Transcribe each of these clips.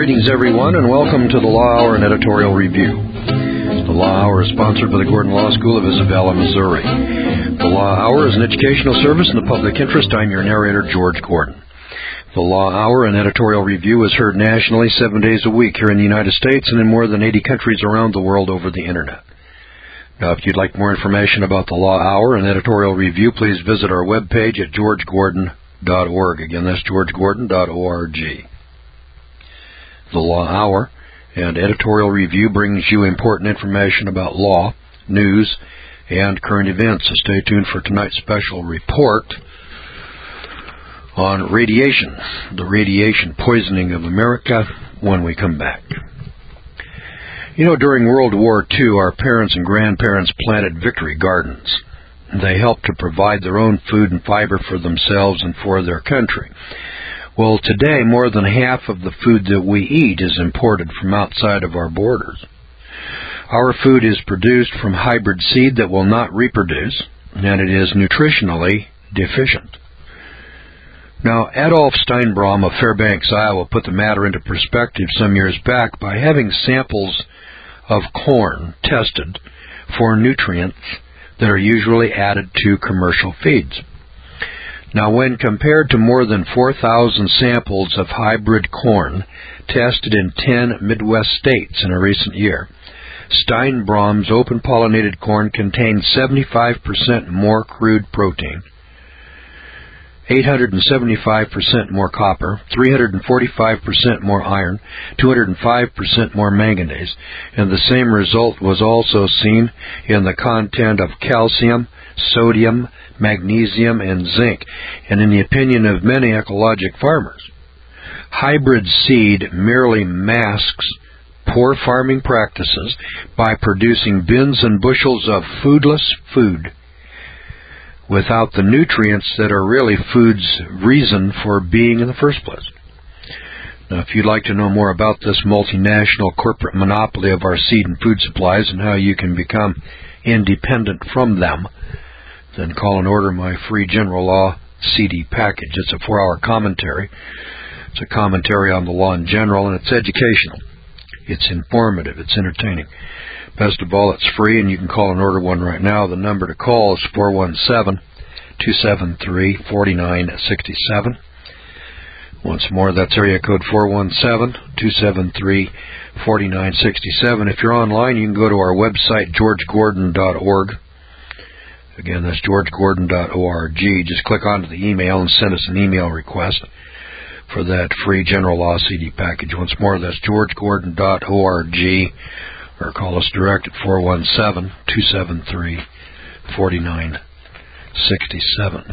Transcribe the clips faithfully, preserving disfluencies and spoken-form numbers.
Greetings, everyone, and welcome to the Law Hour and Editorial Review. The Law Hour is sponsored by the Gordon Law School of Isabella, Missouri. The Law Hour is an educational service in the public interest. I'm your narrator, George Gordon. The Law Hour and Editorial Review is heard nationally seven days a week here in the United States and in more than eighty countries around the world over the Internet. Now, if you'd like more information about the Law Hour and Editorial Review, please visit our webpage at george gordon dot org. Again, that's george gordon dot org. The Law Hour and Editorial Review brings you important information about law, news, and current events. So stay tuned for tonight's special report on radiation, the radiation poisoning of America, when we come back. You know, during World War Two, our parents and grandparents planted victory gardens. They helped to provide their own food and fiber for themselves and for their country. Well, today, more than half of the food that we eat is imported from outside of our borders. Our food is produced from hybrid seed that will not reproduce, and it is nutritionally deficient. Now, Adolf Steinbrom of Fairbanks, Iowa, put the matter into perspective some years back by having samples of corn tested for nutrients that are usually added to commercial feeds. Now, when compared to more than four thousand samples of hybrid corn tested in ten Midwest states in a recent year, Steinbrom's open-pollinated corn contained seventy-five percent more crude protein, eight hundred seventy-five percent more copper, three hundred forty-five percent more iron, two hundred five percent more manganese, and the same result was also seen in the content of calcium, sodium, magnesium, and zinc, and in the opinion of many ecologic farmers. Hybrid seed merely masks poor farming practices by producing bins and bushels of foodless food without the nutrients that are really food's reason for being in the first place. Now, if you'd like to know more about this multinational corporate monopoly of our seed and food supplies and how you can become independent from them, then call and order my free General Law C D package. It's a four-hour commentary. It's a commentary on the law in general, and it's educational. It's informative. It's entertaining. Best of all, it's free, and you can call and order one right now. The number to call is four one seven, two seven three, four nine six seven. Once more, that's area code four one seven, two seven three, four nine six seven. If you're online, you can go to our website, george gordon dot org. Again, that's george gordon dot org. Just click onto the email and send us an email request for that free General Law C D package. Once more, that's george gordon dot org, or call us direct at four one seven, two seven three, four nine six seven.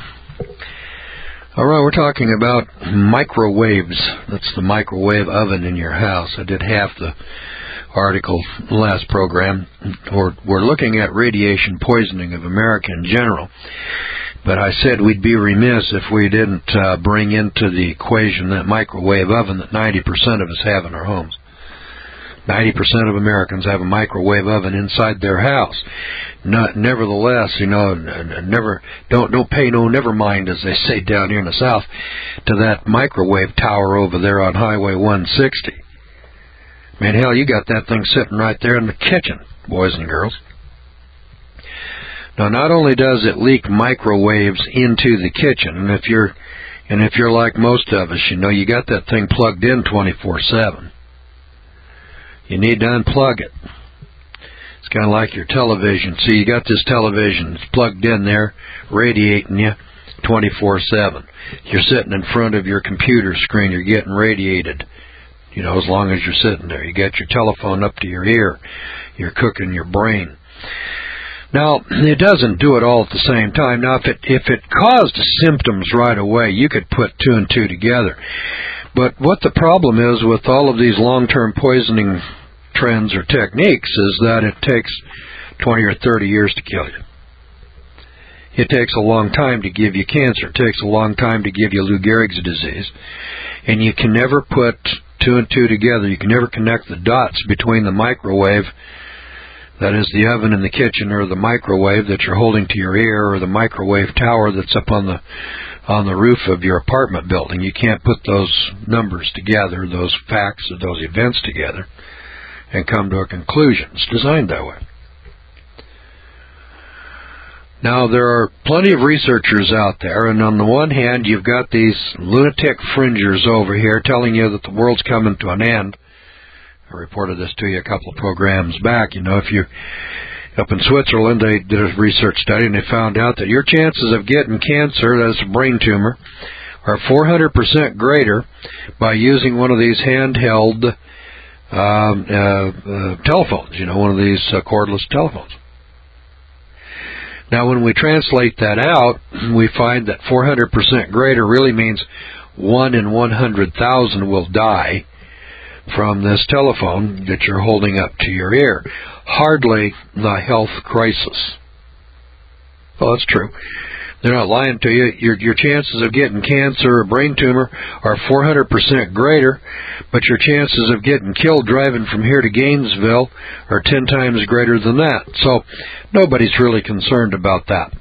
All right, we're talking about microwaves. That's the microwave oven in your house. I did half the article last program. We're, we're looking at radiation poisoning of America in general, but I said we'd be remiss if we didn't uh, bring into the equation that microwave oven that ninety percent of us have in our homes. ninety percent of Americans have a microwave oven inside their house. Not, nevertheless, you know, never don't don't pay no never mind, as they say down here in the South, to that microwave tower over there on Highway one sixty. Man, hell, you got that thing sitting right there in the kitchen, boys and girls. Now, not only does it leak microwaves into the kitchen, and if you're and if you're like most of us, you know, you got that thing plugged in twenty-four seven. You need to unplug it. It's kind of like your television. See, you got this television. It's plugged in there, radiating you twenty-four seven. You're sitting in front of your computer screen. You're getting radiated. You know, as long as you're sitting there. You got your telephone up to your ear. You're cooking your brain. Now, it doesn't do it all at the same time. Now, if it if it caused symptoms right away, you could put two and two together. But what the problem is with all of these long-term poisoning trends or techniques is that it takes twenty or thirty years to kill you. It takes a long time to give you cancer. It takes a long time to give you Lou Gehrig's disease. And you can never put two and two together. You can never connect the dots between the microwave That is the oven in the kitchen, or the microwave that you're holding to your ear, or the microwave tower that's up on the on the roof of your apartment building. You can't put those numbers together, those facts, or those events together, and come to a conclusion. It's designed that way. Now, there are plenty of researchers out there, and on the one hand, you've got these lunatic fringers over here telling you that the world's coming to an end. I reported this to you a couple of programs back. You know, if you up in Switzerland, they did a research study, and they found out that your chances of getting cancer, that's a brain tumor, are four hundred percent greater by using one of these handheld um, uh, uh, telephones, you know, one of these uh, cordless telephones. Now, when we translate that out, we find that four hundred percent greater really means one in one hundred thousand will die from this telephone that you're holding up to your ear. Hardly the health crisis. Well, that's true. They're not lying to you. Your, your chances of getting cancer or brain tumor are four hundred percent greater, but your chances of getting killed driving from here to Gainesville are ten times greater than that. So nobody's really concerned about that.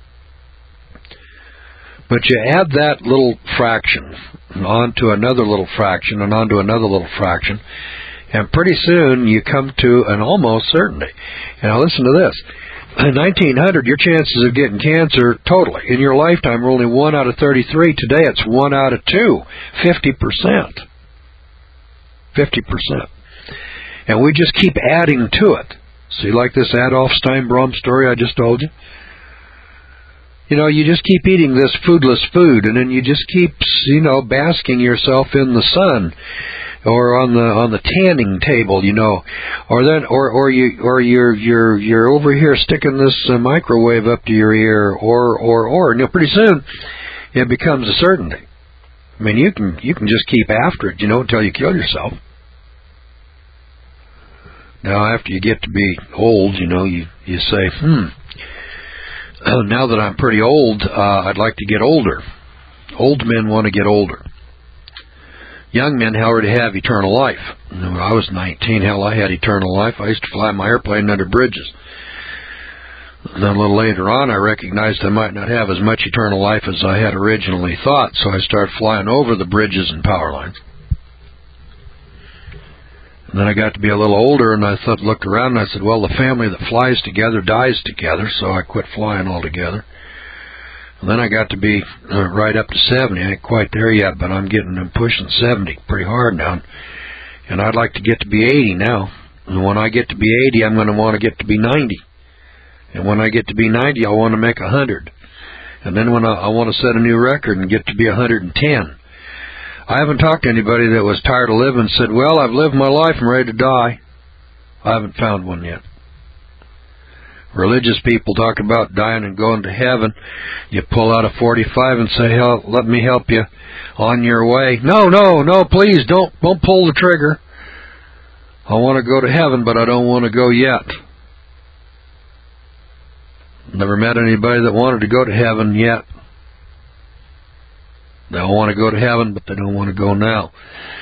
But you add that little fraction onto another little fraction and onto another little fraction, and pretty soon you come to an almost certainty. Now listen to this. In nineteen hundred, your chances of getting cancer totally in your lifetime were only one out of thirty-three. Today it's one out of two. fifty percent. fifty percent. And we just keep adding to it. See, like this Adolf Steinbrom story I just told you? You know, you just keep eating this foodless food, and then you just keep, you know, basking yourself in the sun, or on the on the tanning table, you know, or then, or or you or you're you're you're over here sticking this uh, microwave up to your ear, or or or, and you know, pretty soon it becomes a certainty. I mean, you can you can just keep after it, you know, until you kill yourself. Now, after you get to be old, you know, you you say, hmm. Uh, now that I'm pretty old, uh, I'd like to get older. Old men want to get older. Young men, however, have eternal life. When I was nineteen, hell, I had eternal life. I used to fly my airplane under bridges. Then a little later on, I recognized I might not have as much eternal life as I had originally thought, so I started flying over the bridges and power lines. And then I got to be a little older, and I thought, looked around, and I said, well, the family that flies together dies together, so I quit flying altogether. And then I got to be uh, right up to seventy. I ain't quite there yet, but I'm getting, I'm pushing seventy pretty hard now. And I'd like to get to be eighty now. And when I get to be eighty, I'm going to want to get to be ninety. And when I get to be ninety, I want to make one hundred. And then when I, I want to set a new record and get to be one hundred ten. I haven't talked to anybody that was tired of living and said, well, I've lived my life, I'm ready to die. I haven't found one yet. Religious people talk about dying and going to heaven. You pull out a forty-five and say, hell, let me help you on your way. No, no, no, please, don't, don't pull the trigger. I want to go to heaven, but I don't want to go yet. Never met anybody that wanted to go to heaven yet. They all want to go to heaven, but they don't want to go now.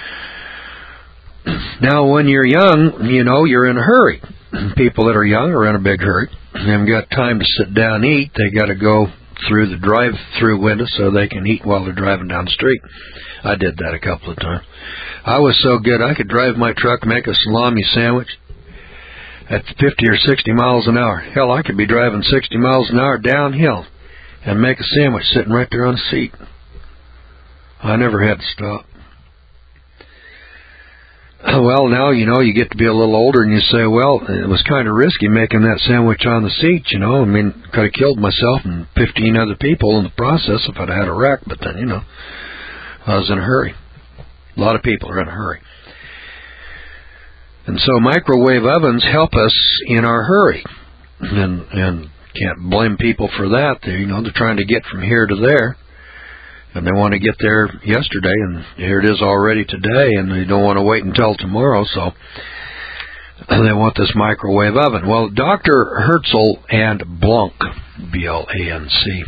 Now, when you're young, you know, you're in a hurry. People that are young are in a big hurry. They haven't got time to sit down and eat. They got to go through the drive-through window so they can eat while they're driving down the street. I did that a couple of times. I was so good, I could drive my truck, make a salami sandwich at fifty or sixty miles an hour. Hell, I could be driving sixty miles an hour downhill and make a sandwich sitting right there on the seat. I never had to stop. Well, now, you know, you get to be a little older and you say, well, it was kind of risky making that sandwich on the seat, you know. I mean, could have killed myself and fifteen other people in the process if I'd had a wreck, but then, you know, I was in a hurry. A lot of people are in a hurry. And so microwave ovens help us in our hurry. And, and can't blame people for that. They, you know, they're trying to get from here to there. And they want to get there yesterday, and here it is already today, and they don't want to wait until tomorrow, so they want this microwave oven. Well, Doctor Herzl and Blanc, B L A N C,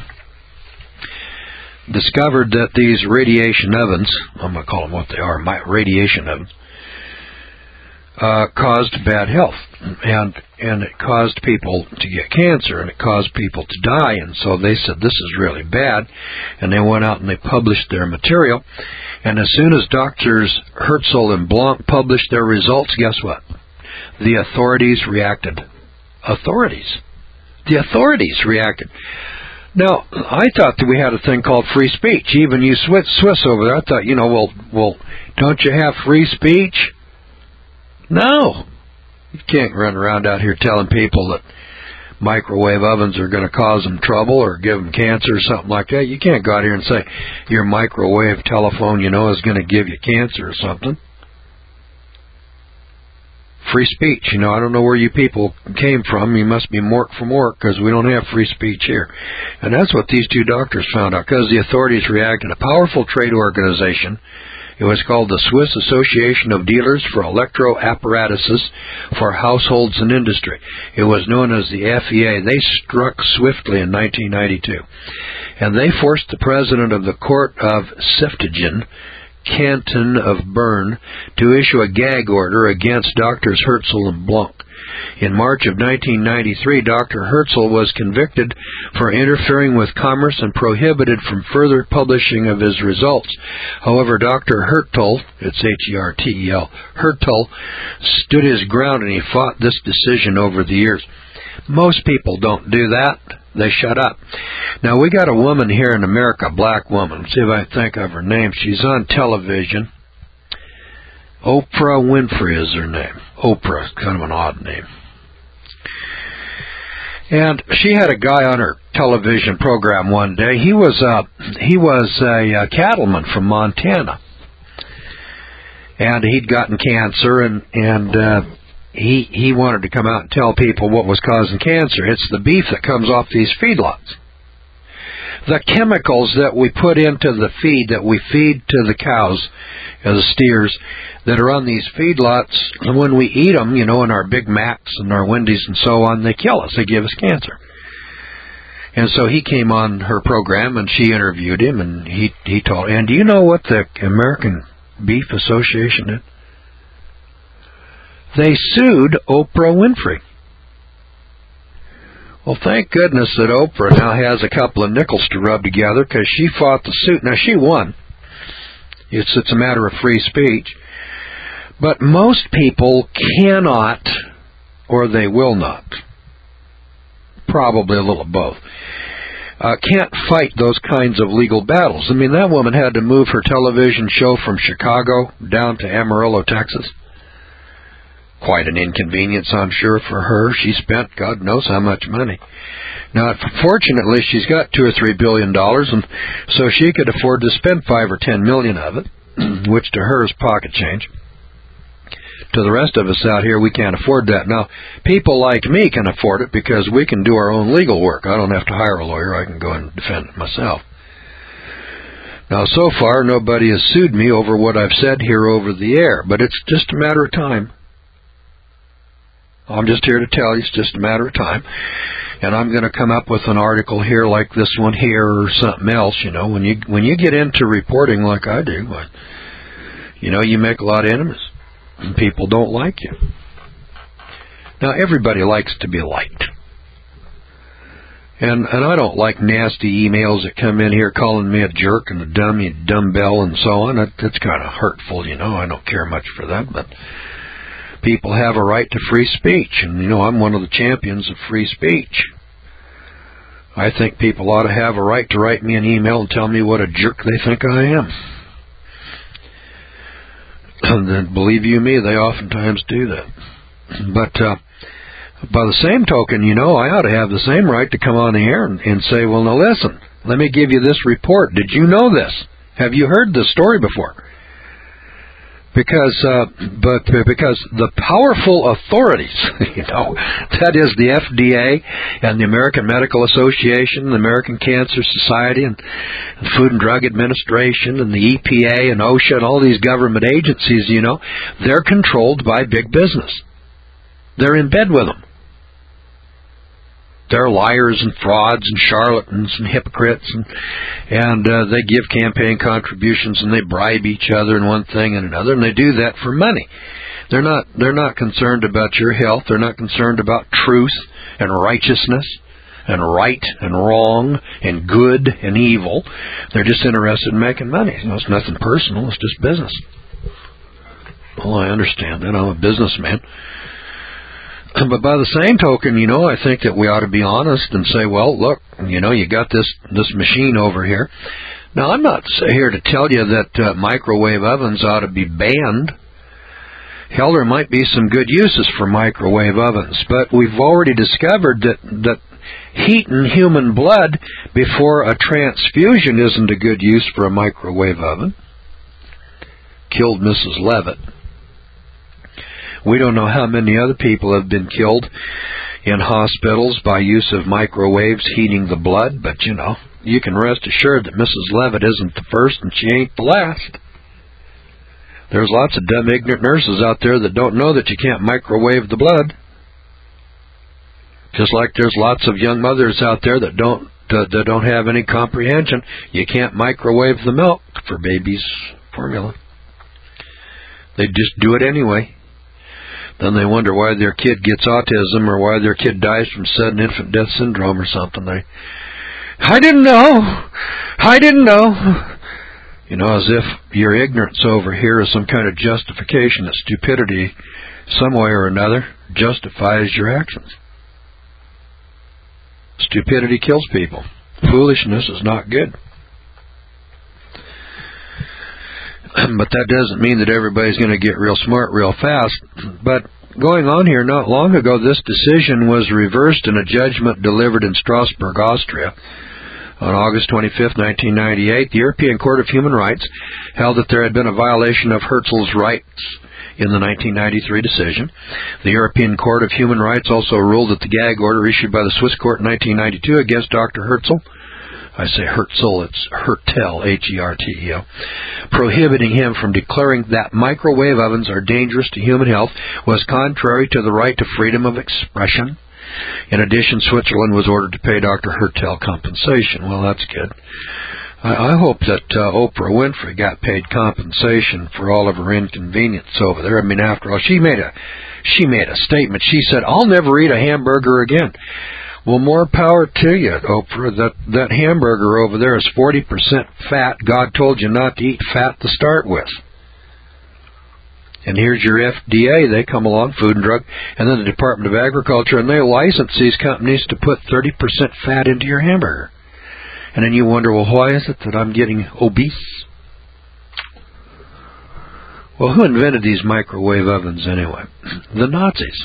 discovered that these radiation ovens, I'm going to call them what they are, radiation ovens, uh, caused bad health, and and it caused people to get cancer, and it caused people to die. And so they said, this is really bad, and they went out and they published their material. And as soon as Doctors Herzl and Blanc published their results, guess what? The authorities reacted. Authorities. The authorities reacted. Now, I thought that we had a thing called free speech. Even you Swiss, Swiss over there, I thought, you know, well, well, don't you have free speech? No. You can't run around out here telling people that microwave ovens are going to cause them trouble or give them cancer or something like that. You can't go out here and say your microwave telephone, you know, is going to give you cancer or something. Free speech, you know, I don't know where you people came from. You must be Mork from Mork, because we don't have free speech here. And that's what these two doctors found out, because the authorities reacted. A powerful trade organization, it was called the Swiss Association of Dealers for Electro Apparatuses for Households and Industry. It was known as the F E A. They struck swiftly in nineteen ninety-two. And they forced the president of the Court of Seftigen, Canton of Bern, to issue a gag order against Doctors Herzl and Blanc. In March of nineteen ninety-three, Doctor Herzl was convicted for interfering with commerce and prohibited from further publishing of his results. However, Doctor Hertel, it's H E R T E L, Hertel, stood his ground, and he fought this decision over the years. Most people don't do that. They shut up. Now, we got a woman here in America, a black woman. See if I can think of her name. She's on television. Oprah Winfrey is her name. Oprah is kind of an odd name. And she had a guy on her television program one day. He was a, he was a, a cattleman from Montana. And he'd gotten cancer, and, and uh, he, he wanted to come out and tell people what was causing cancer. It's the beef that comes off these feedlots. The chemicals that we put into the feed, that we feed to the cows, uh, the steers, that are on these feedlots, and when we eat them, you know, in our Big Macs and our Wendy's and so on, they kill us. They give us cancer. And so he came on her program, and she interviewed him, and he he told, and do you know what the American Beef Association did? They sued Oprah Winfrey. Well, thank goodness that Oprah now has a couple of nickels to rub together, because she fought the suit. Now, she won. It's, it's a matter of free speech. But most people cannot, or they will not, probably a little of both, uh, can't fight those kinds of legal battles. I mean, that woman had to move her television show from Chicago down to Amarillo, Texas. Quite an inconvenience, I'm sure, for her. She spent God knows how much money. Now, fortunately, she's got two or three billion dollars, and so she could afford to spend five or ten million of it, which to her is pocket change. To the rest of us out here, we can't afford that. Now, people like me can afford it because we can do our own legal work. I don't have to hire a lawyer. I can go and defend it myself. Now, so far, nobody has sued me over what I've said here over the air, but it's just a matter of time. I'm just here to tell you it's just a matter of time. And I'm going to come up with an article here like this one here or something else, you know. When you when you get into reporting like I do, you know, you make a lot of enemies. And people don't like you. Now, everybody likes to be liked. And and I don't like nasty emails that come in here calling me a jerk and a dummy, dumbbell and so on. That, that's kind of hurtful, you know. I don't care much for that, but people have a right to free speech, and, you know, I'm one of the champions of free speech. I think people ought to have a right to write me an email and tell me what a jerk they think I am. And then, believe you me, they oftentimes do that. But uh, by the same token, you know, I ought to have the same right to come on the air and, and say, well, now listen, let me give you this report. Did you know this? Have you heard this story before? Because, uh, but because the powerful authorities, you know, that is the F D A and the American Medical Association, the American Cancer Society, and the Food and Drug Administration, and the E P A and OSHA, and all these government agencies, you know, they're controlled by big business. They're in bed with them. They're liars and frauds and charlatans and hypocrites, and and uh, they give campaign contributions and they bribe each other and one thing and another, and they do that for money. They're not, they're not concerned about your health. They're not concerned about truth and righteousness and right and wrong and good and evil. They're just interested in making money. You know, it's nothing personal. It's just business. Well, I understand that. I'm a businessman. But by the same token, you know, I think that we ought to be honest and say, well, look, you know, you got this, this machine over here. Now, I'm not here to tell you that uh, microwave ovens ought to be banned. Hell, there might be some good uses for microwave ovens, but we've already discovered that, that heating human blood before a transfusion isn't a good use for a microwave oven. Killed Missus Levitt. We don't know how many other people have been killed in hospitals by use of microwaves heating the blood, but, you know, you can rest assured that Missus Levitt isn't the first and she ain't the last. There's lots of dumb, ignorant nurses out there that don't know that you can't microwave the blood. Just like there's lots of young mothers out there that don't uh, that don't have any comprehension. You can't microwave the milk for baby's formula. They just do it anyway. Then they wonder why their kid gets autism or why their kid dies from sudden infant death syndrome or something. They, I didn't know. I didn't know. You know, as if your ignorance over here is some kind of justification that stupidity, some way or another, justifies your actions. Stupidity kills people. Foolishness is not good. But that doesn't mean that everybody's going to get real smart real fast. But going on here, not long ago, this decision was reversed in a judgment delivered in Strasbourg, Austria. On August twenty-fifth, nineteen ninety-eight, the European Court of Human Rights held that there had been a violation of Herzl's rights in the nineteen ninety-three decision. The European Court of Human Rights also ruled that the gag order issued by the Swiss court in nineteen ninety-two against Doctor Herzl, I say Herzl, it's Hertel, H E R T E L, prohibiting him from declaring that microwave ovens are dangerous to human health, was contrary to the right to freedom of expression. In addition, Switzerland was ordered to pay Doctor Hertel compensation. Well, that's good. I, I hope that uh, Oprah Winfrey got paid compensation for all of her inconvenience over there. I mean, after all, she made a she made a statement. She said, "I'll never eat a hamburger again." Well, more power to you, Oprah. That that hamburger over there is forty percent fat. God told you not to eat fat to start with. And here's your F D A. They come along, Food and Drug, and then the Department of Agriculture, and they license these companies to put thirty percent fat into your hamburger. And then you wonder, well, why is it that I'm getting obese? Well, who invented these microwave ovens anyway? The Nazis.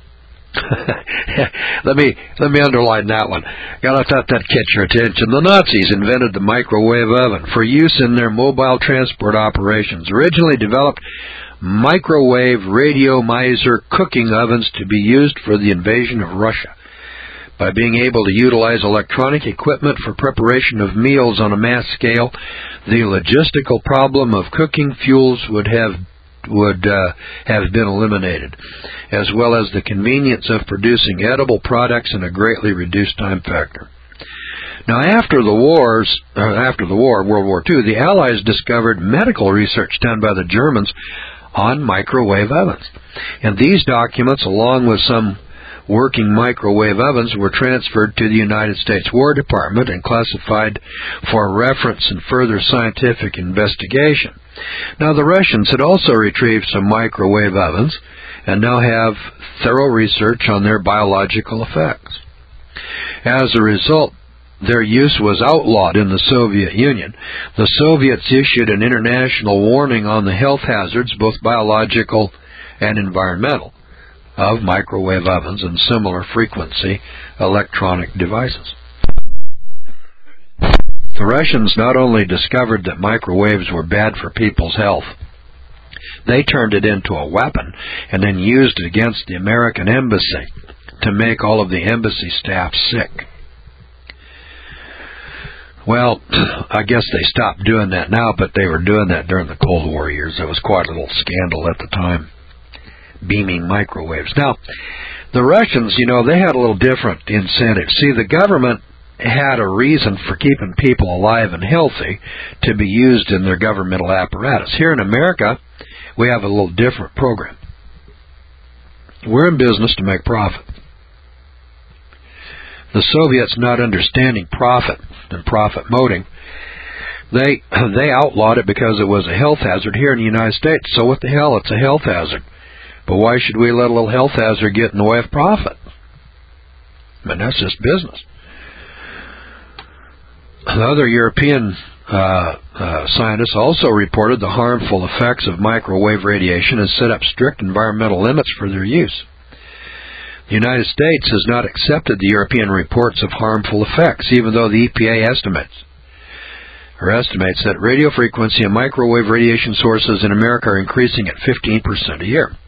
let me let me underline that one. Gotta thought that'd catch your attention. The Nazis invented the microwave oven for use in their mobile transport operations. Originally developed microwave radiomizer cooking ovens to be used for the invasion of Russia. By being able to utilize electronic equipment for preparation of meals on a mass scale, the logistical problem of cooking fuels would have would uh, have been eliminated, as well as the convenience of producing edible products in a greatly reduced time factor. Now, after the wars, uh, after the war, World War Two, the Allies discovered medical research done by the Germans on microwave ovens. And these documents, along with some working microwave ovens, were transferred to the United States War Department and classified for reference and further scientific investigation. Now, the Russians had also retrieved some microwave ovens and now have thorough research on their biological effects. As a result, their use was outlawed in the Soviet Union. The Soviets issued an international warning on the health hazards, both biological and environmental, of microwave ovens and similar frequency electronic devices. The Russians not only discovered that microwaves were bad for people's health, they turned it into a weapon and then used it against the American embassy to make all of the embassy staff sick. Well, I guess they stopped doing that now, but they were doing that during the Cold War years. There was quite a little scandal at the time, beaming microwaves. Now, the Russians, you know, they had a little different incentive. See, the government had a reason for keeping people alive and healthy to be used in their governmental apparatus. Here in America, we have a little different program. We're in business to make profit. The Soviets, not understanding profit and profit moting, they they outlawed it because it was a health hazard here in the United States. So what the hell? It's a health hazard. But why should we let a little health hazard get in the way of profit? I mean, that's just business. Other European uh, uh, scientists also reported the harmful effects of microwave radiation and set up strict environmental limits for their use. The United States has not accepted the European reports of harmful effects, even though the E P A estimates or estimates that radio frequency and microwave radiation sources in America are increasing at fifteen percent a year.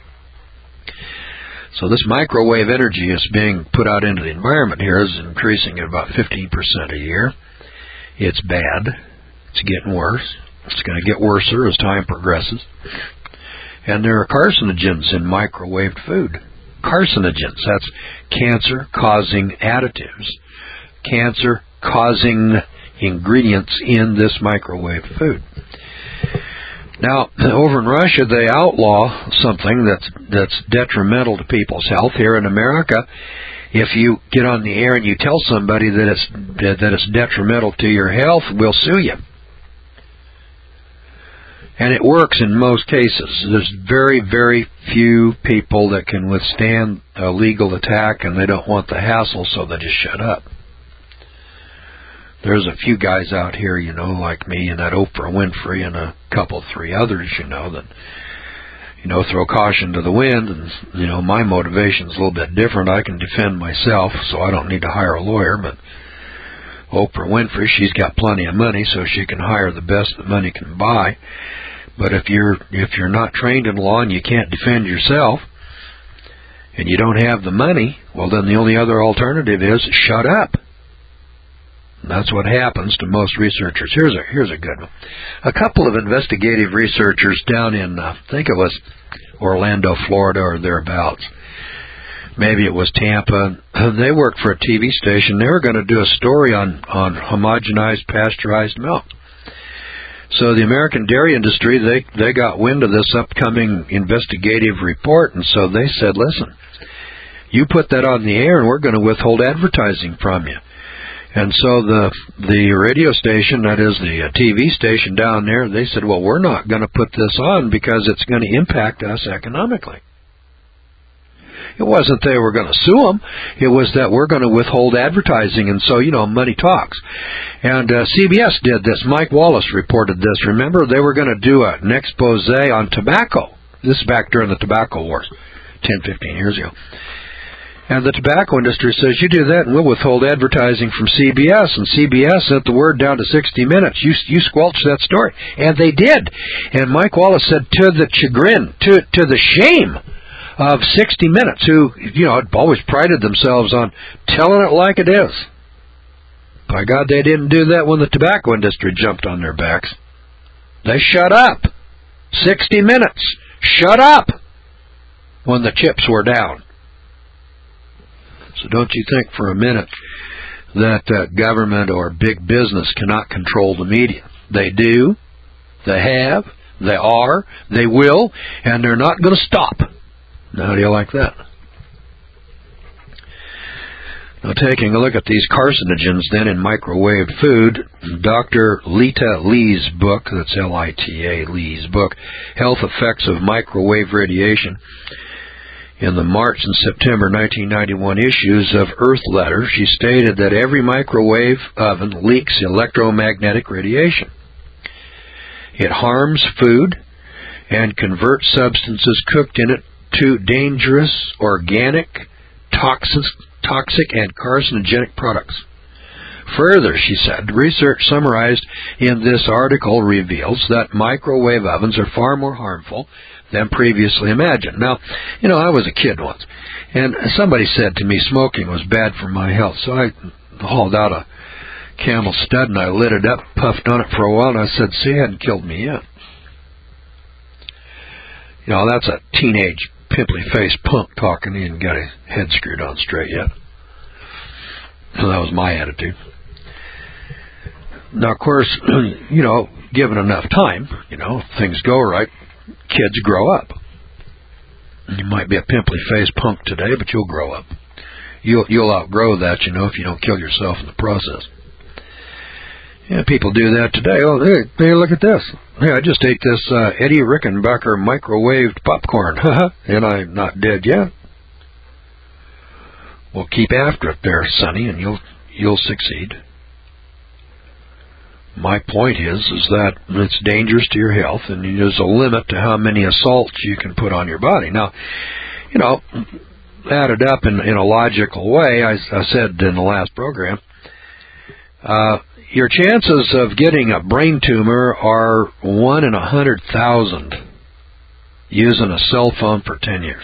So this microwave energy is being put out into the environment here is increasing at about fifteen percent a year. It's bad. It's getting worse. It's going to get worse as time progresses. And there are carcinogens in microwaved food. Carcinogens, that's cancer-causing additives, cancer-causing ingredients in this microwave food. Now, over in Russia, they outlaw something that's that's detrimental to people's health. Here in America, if you get on the air and you tell somebody that it's that it's detrimental to your health, we'll sue you. And it works in most cases. There's very, very few people that can withstand a legal attack, and they don't want the hassle, so they just shut up. There's a few guys out here, you know, like me and that Oprah Winfrey and a couple, three others, you know, that, you know, throw caution to the wind. And, you know, my motivation's a little bit different. I can defend myself, so I don't need to hire a lawyer. But Oprah Winfrey, she's got plenty of money, so she can hire the best that money can buy. But if you're if you're not trained in law and you can't defend yourself, and you don't have the money, well, then the only other alternative is shut up. And that's what happens to most researchers. Here's a here's a good one. A couple of investigative researchers down in, uh, I think it was Orlando, Florida, or thereabouts. Maybe it was Tampa. They worked for a T V station. They were going to do a story on, on homogenized pasteurized milk. So the American dairy industry, they, they got wind of this upcoming investigative report, and so they said, listen, you put that on the air and we're going to withhold advertising from you. And so the the radio station, that is the uh, T V station down there, they said, well, we're not going to put this on because it's going to impact us economically. It wasn't they were going to sue them. It was that we're going to withhold advertising, and so, you know, money talks. And uh, C B S did this. Mike Wallace reported this. Remember, they were going to do a, an expose on tobacco. This is back during the tobacco wars, ten, fifteen years ago. And the tobacco industry says, you do that and we'll withhold advertising from C B S. And C B S sent the word down to sixty minutes. You you squelched that story. And they did. And Mike Wallace said, to the chagrin, to to the shame of sixty minutes, who, you know, had always prided themselves on telling it like it is. By God, they didn't do that when the tobacco industry jumped on their backs. They shut up. sixty minutes. Shut up when the chips were down. So don't you think for a minute that uh, government or big business cannot control the media. They do, they have, they are, they will, and they're not going to stop. Now, how do you like that? Now, taking a look at these carcinogens then in microwaved food, Doctor Lita Lee's book, that's L I T A, Lee's book, Health Effects of Microwave Radiation, in the March and September nineteen ninety-one issues of Earth Letter, she stated that every microwave oven leaks electromagnetic radiation. It harms food and converts substances cooked in it to dangerous, organic, toxic, toxic and carcinogenic products. Further, she said, research summarized in this article reveals that microwave ovens are far more harmful than previously imagined. Now, you know, I was a kid once, and somebody said to me smoking was bad for my health, so I hauled out a Camel stud and I lit it up, puffed on it for a while, and I said, see, it hadn't killed me yet. You know, that's a teenage, pimply-faced punk talking. He hadn't got his head screwed on straight yet. So that was my attitude. Now, of course, you know, given enough time, you know, if things go right, kids grow up. You might be a pimply-faced punk today, but you'll grow up. You'll, you'll outgrow that, you know, if you don't kill yourself in the process. Yeah, people do that today. Oh, hey, hey look at this. Hey, I just ate this uh, Eddie Rickenbacker microwaved popcorn. And I'm not dead yet. Well, keep after it there, Sonny, and you'll you'll succeed. My point is, is that it's dangerous to your health, and there's a limit to how many assaults you can put on your body. Now, you know, added up in, in a logical way, I, I said in the last program, uh, your chances of getting a brain tumor are one in a hundred thousand using a cell phone for ten years.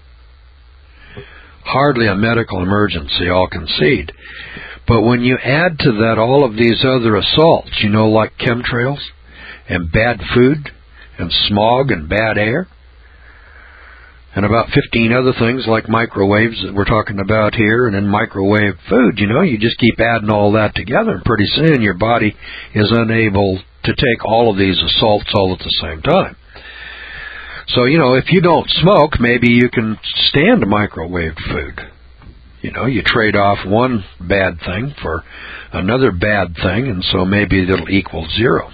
Hardly a medical emergency, I'll concede. But when you add to that all of these other assaults, you know, like chemtrails and bad food and smog and bad air, and about fifteen other things like microwaves that we're talking about here, and then microwave food, you know, you just keep adding all that together, and pretty soon your body is unable to take all of these assaults all at the same time. So, you know, if you don't smoke, maybe you can stand microwave food. You know, you trade off one bad thing for another bad thing, and so maybe it'll equal zero.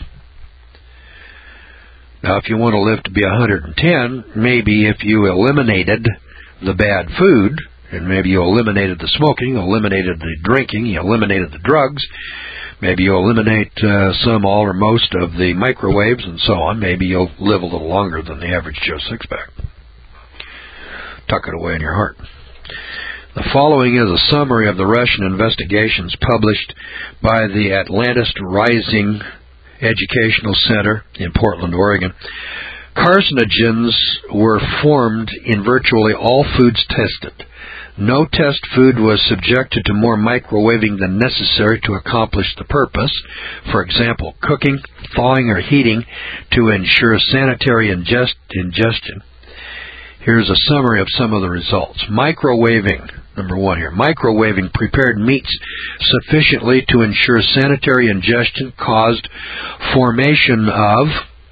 Now, if you want to live to be one hundred ten, maybe if you eliminated the bad food, and maybe you eliminated the smoking, eliminated the drinking, you eliminated the drugs, maybe you eliminate uh, some, all, or most of the microwaves and so on, maybe you'll live a little longer than the average Joe Sixpack. Tuck it away in your heart. The following is a summary of the Russian investigations published by the Atlantis Rising Educational Center in Portland, Oregon. Carcinogens were formed in virtually all foods tested. No test food was subjected to more microwaving than necessary to accomplish the purpose. For example, cooking, thawing, or heating to ensure sanitary ingest- ingestion. Here's a summary of some of the results. Microwaving, number one here. Microwaving prepared meats sufficiently to ensure sanitary ingestion caused formation of,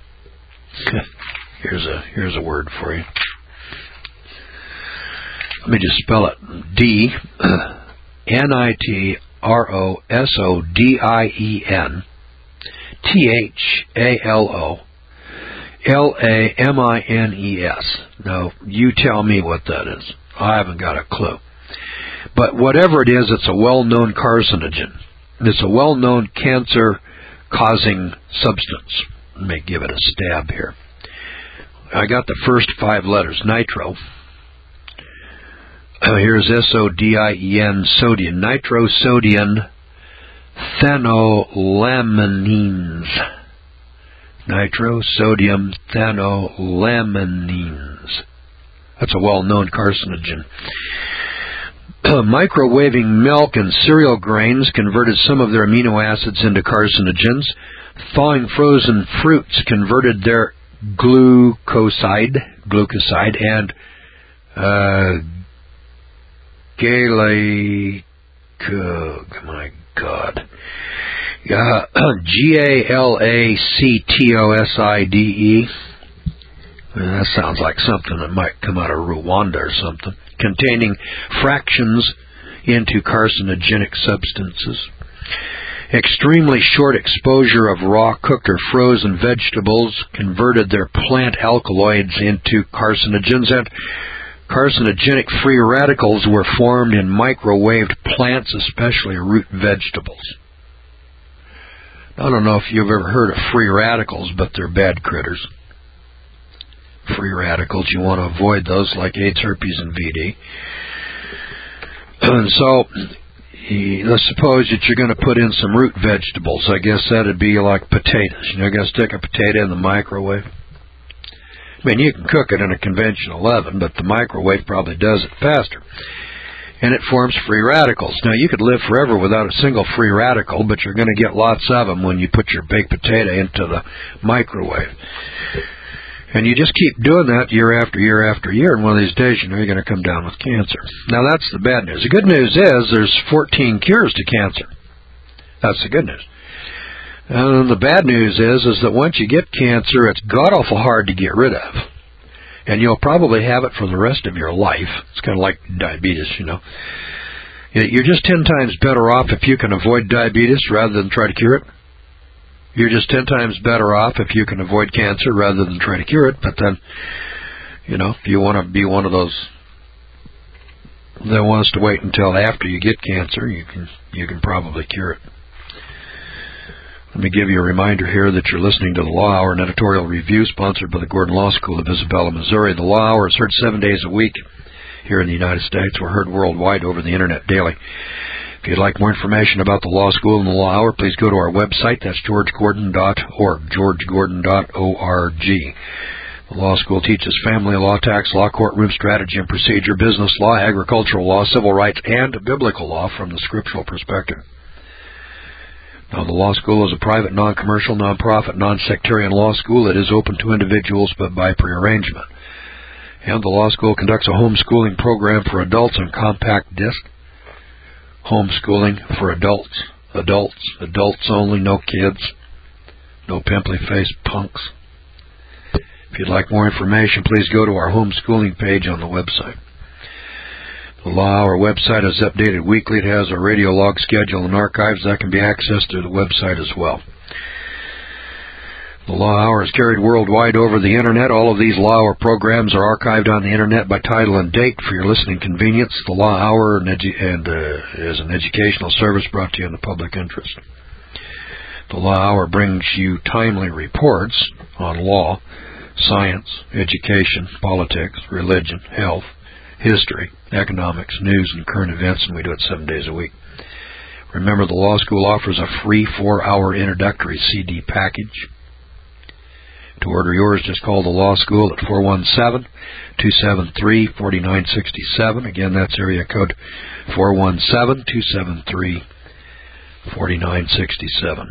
here's a, here's a word for you. Let me just spell it. D, N I T R O S O D I E N, T H A L O, L A M I N E S. Now, you tell me what that is. I haven't got a clue. But whatever it is, it's a well-known carcinogen. It's a well-known cancer-causing substance. Let me give it a stab here. I got the first five letters, nitro. Uh, here's S O D I E N, sodium, nitrosodium thanolamines. Nitrosodium thanolamines. That's a well-known carcinogen. Microwaving milk and cereal grains converted some of their amino acids into carcinogens. Thawing frozen fruits converted their glucoside, glucoside and uh, Galactose, oh my God, uh, G A L A C T O S I D E. That sounds like something that might come out of Rwanda or something. Containing fractions into carcinogenic substances. Extremely short exposure of raw, cooked, or frozen vegetables converted their plant alkaloids into carcinogens, and carcinogenic free radicals were formed in microwaved plants, especially root vegetables. I don't know if you've ever heard of free radicals, but they're bad critters. Free radicals, you want to avoid those like AIDS, herpes, and V D. And so, let's suppose that you're going to put in some root vegetables. I guess that would be like potatoes. You're going to stick a potato in the microwave. I mean, you can cook it in a conventional oven, but the microwave probably does it faster. And it forms free radicals. Now, you could live forever without a single free radical, but you're going to get lots of them when you put your baked potato into the microwave. And you just keep doing that year after year after year, and one of these days, you know, you're going to come down with cancer. Now, that's the bad news. The good news is there's fourteen cures to cancer. That's the good news. And the bad news is, is that once you get cancer, it's god-awful hard to get rid of. and you'll probably have it for the rest of your life. It's kind of like diabetes, you know. You're just ten times better off if you can avoid diabetes rather than try to cure it. You're just ten times better off if you can avoid cancer rather than try to cure it. But then, you know, if you want to be one of those that wants to wait until after you get cancer, you can you can probably cure it. Let me give you a reminder here that you're listening to the Law Hour, an editorial review sponsored by the Gordon Law School of Isabella, Missouri. The Law Hour is heard seven days a week here in the United States. We're heard worldwide over the Internet daily. If you'd like more information about the Law School and the Law Hour, please go to our website. That's george gordon dot org, george gordon dot org. The Law School teaches family law, tax law, courtroom strategy and procedure, business law, agricultural law, civil rights, and biblical law from the scriptural perspective. Now, the Law School is a private, non-commercial, non-profit, non-sectarian law school. It is open to individuals, but by prearrangement. And the Law School conducts a homeschooling program for adults on compact disc. Homeschooling for adults. Adults. Adults only, no kids. No pimply-faced punks. If you'd like more information, please go to our homeschooling page on the website. The Law Hour website is updated weekly. It has a radio log schedule and archives that can be accessed through the website as well. The Law Hour is carried worldwide over the Internet. All of these Law Hour programs are archived on the Internet by title and date for your listening convenience. The Law Hour and edu- and, uh, is an educational service brought to you in the public interest. The Law Hour brings you timely reports on law, science, education, politics, religion, health, history, economics, news, and current events, and we do it seven days a week. Remember, the Law School offers a free four-hour introductory C D package. To order yours, just call the Law School at four one seven, two seven three, four nine six seven. Again, that's area code four one seven, two seven three, four nine six seven.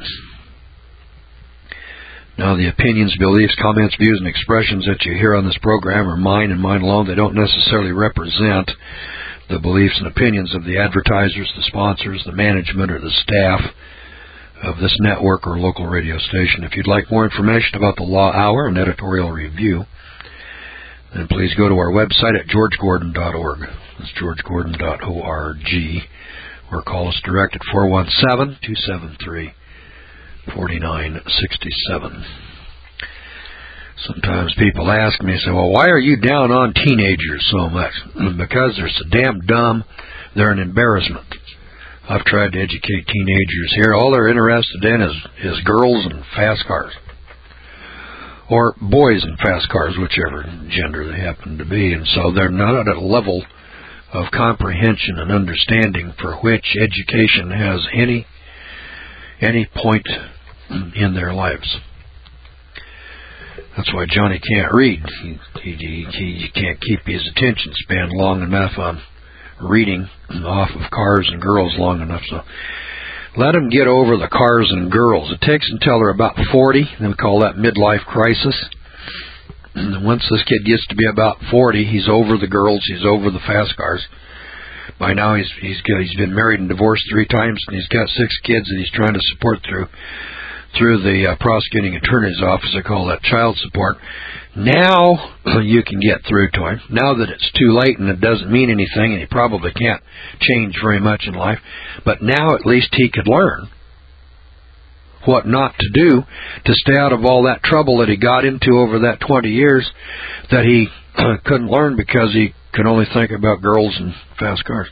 Now, the opinions, beliefs, comments, views, and expressions that you hear on this program are mine and mine alone. They don't necessarily represent the beliefs and opinions of the advertisers, the sponsors, the management, or the staff of this network or local radio station. If you'd like more information about the Law Hour and editorial review, then please go to our website at george gordon dot org. That's george gordon dot org. Or call us direct at four one seven, two seven three, four nine six seven. Sometimes people ask me, say, well, why are you down on teenagers so much? Because they're so damn dumb, they're an embarrassment. I've tried to educate teenagers here. All they're interested in is, is girls and fast cars. Or boys and fast cars, whichever gender they happen to be. And so they're not at a level of comprehension and understanding for which education has any any point in their lives. That's why Johnny can't read. He, he, he, he can't keep his attention span long enough on reading off of cars and girls long enough. So let them get over the cars and girls. It takes until they're about forty. Then we call that midlife crisis. And once this kid gets to be about forty, he's over the girls. He's over the fast cars. By now, he's he's he's been married and divorced three times, and he's got six kids that he's trying to support through through the uh, prosecuting attorney's office. I call that child support. Now you can get through to him. Now that it's too late and it doesn't mean anything, and he probably can't change very much in life, but now at least he could learn what not to do to stay out of all that trouble that he got into over that twenty years that he couldn't learn because he could only think about girls and fast cars.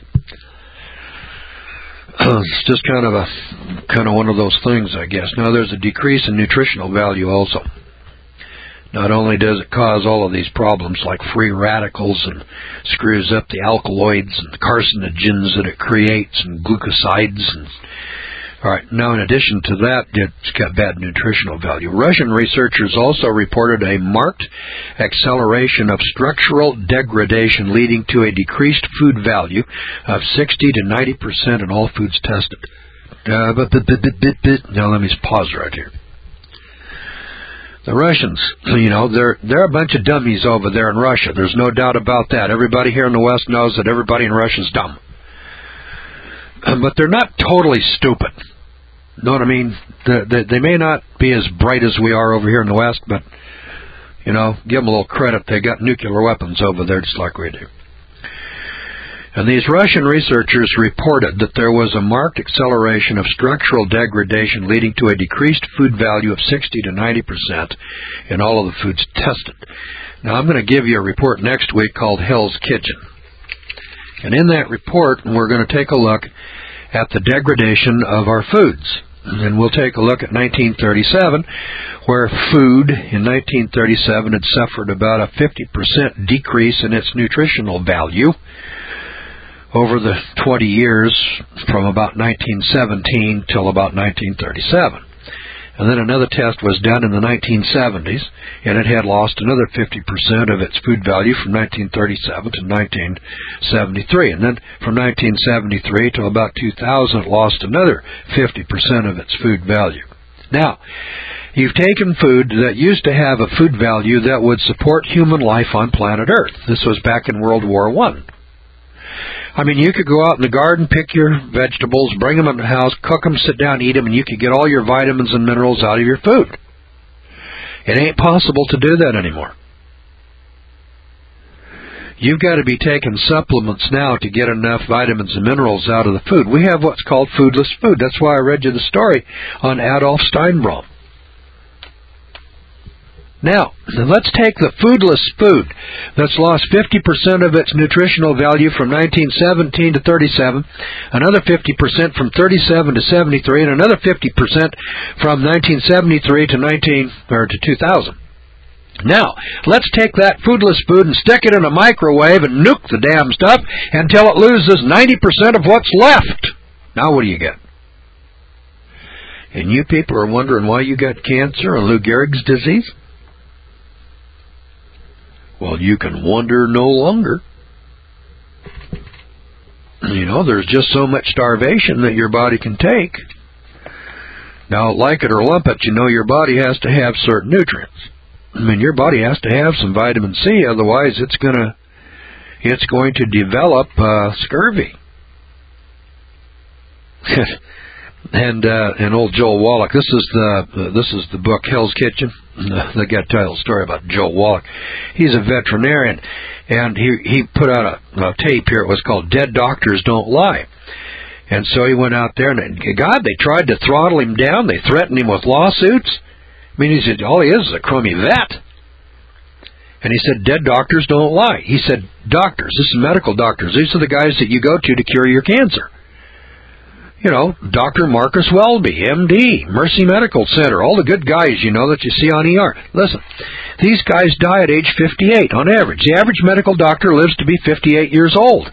It's just kind of a kind of one of those things, I guess. Now, there's a decrease in nutritional value also. Not only does it cause all of these problems like free radicals and screws up the alkaloids and the carcinogens that it creates and glucosides. And, all right, now in addition to that, it's got bad nutritional value. Russian researchers also reported a marked acceleration of structural degradation leading to a decreased food value of sixty to ninety percent in all foods tested. Uh, but, but, but, but, but, now let me pause right here. The Russians, you know, they're they're a bunch of dummies over there in Russia. There's no doubt about that. Everybody here in the West knows that everybody in Russia's dumb. But they're not totally stupid. Know what I mean? They, they, they may not be as bright as we are over here in the West, but, You know, give them a little credit. They got nuclear weapons over there just like we do. And these Russian researchers reported that there was a marked acceleration of structural degradation leading to a decreased food value of sixty to ninety percent in all of the foods tested. Now, I'm going to give you a report next week called Hell's Kitchen. And in that report, we're going to take a look at the degradation of our foods. And we'll take a look at nineteen thirty-seven, where food in nineteen thirty-seven had suffered about a fifty percent decrease in its nutritional value over the twenty years from about nineteen seventeen till about nineteen thirty-seven. And then another test was done in the nineteen seventies, and it had lost another fifty percent of its food value from nineteen thirty-seven to nineteen seventy-three. And then from nineteen seventy-three to about two thousand, it lost another fifty percent of its food value. Now, you've taken food that used to have a food value that would support human life on planet Earth. This was back in World War One. I mean, you could go out in the garden, pick your vegetables, bring them in the house, cook them, sit down, eat them, and you could get all your vitamins and minerals out of your food. It ain't possible to do that anymore. You've got to be taking supplements now to get enough vitamins and minerals out of the food. We have what's called foodless food. That's why I read you the story on Adolf Steinbrom. Now, let's take the foodless food that's lost fifty percent of its nutritional value from nineteen seventeen to thirty-seven, another fifty percent from thirty-seven to seventy-three, and another fifty percent from nineteen seventy-three to nineteen or to two thousand. Now, let's take that foodless food and stick it in a microwave and nuke the damn stuff until it loses ninety percent of what's left. Now what do you get? And you people are wondering why you got cancer and Lou Gehrig's disease? Well, you can wonder no longer. You know, there's just so much starvation that your body can take. Now, like it or lump it, you know your body has to have certain nutrients. I mean, your body has to have some vitamin C, otherwise it's gonna, it's going to develop uh, scurvy. And uh, and old Joel Wallach. This is the uh, this is the book Hell's Kitchen. The guy tells a story about Joel Wallach. He's a veterinarian, and he he put out a, a tape here. It was called "Dead Doctors Don't Lie." And so he went out there, and God, they tried to throttle him down. They threatened him with lawsuits. I mean, he said all he is is a crummy vet. And he said, "Dead doctors don't lie." He said, "Doctors, this is medical doctors. These are the guys that you go to to cure your cancer. You know, Doctor Marcus Welby, M D, Mercy Medical Center, all the good guys, you know, that you see on E R. Listen, these guys die at age fifty-eight on average. The average medical doctor lives to be fifty-eight years old.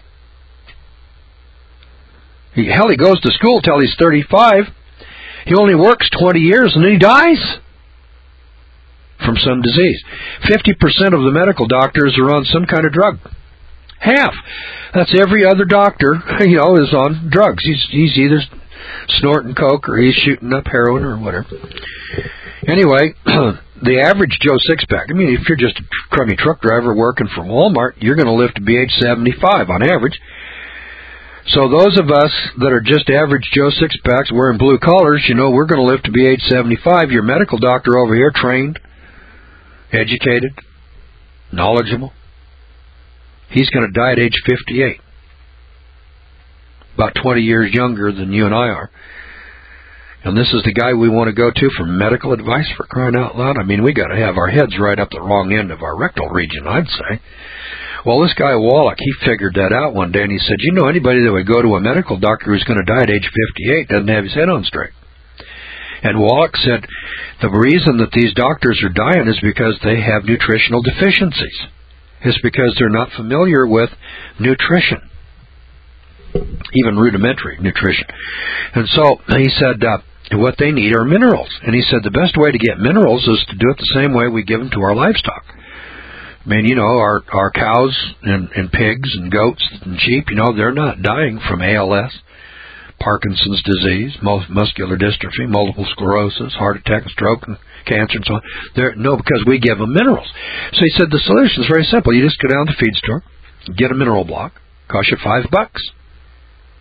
He, hell, he goes to school till he's thirty-five. He only works twenty years and then he dies from some disease. fifty percent of the medical doctors are on some kind of drug. Half. That's every other doctor, you know, is on drugs. He's he's either snorting coke or he's shooting up heroin or whatever. Anyway, the average Joe Sixpack, I mean, if you're just a crummy truck driver working for Walmart, you're going to live to be age seventy-five on average. So those of us that are just average Joe Sixpacks wearing blue collars, you know, we're going to live to be age seventy-five. Your medical doctor over here, trained, educated, knowledgeable, he's going to die at age fifty-eight. About twenty years younger than you and I are. And this is the guy we want to go to for medical advice, for crying out loud. I mean, we got to have our heads right up the wrong end of our rectal region, I'd say. Well, this guy Wallach, he figured that out one day, and he said, you know, anybody that would go to a medical doctor who's going to die at age fifty-eight doesn't have his head on straight. And Wallach said the reason that these doctors are dying is because they have nutritional deficiencies. It's because they're not familiar with nutrition, even rudimentary nutrition. And so he said uh, what they need are minerals. And he said the best way to get minerals is to do it the same way we give them to our livestock. I mean, you know, our, our cows and, and pigs and goats and sheep, you know, they're not dying from A L S, Parkinson's disease, muscular dystrophy, multiple sclerosis, heart attack, stroke, and cancer, and so on. They're, no, because we give them minerals. So he said the solution is very simple. You just go down to the feed store, get a mineral block, cost you five bucks.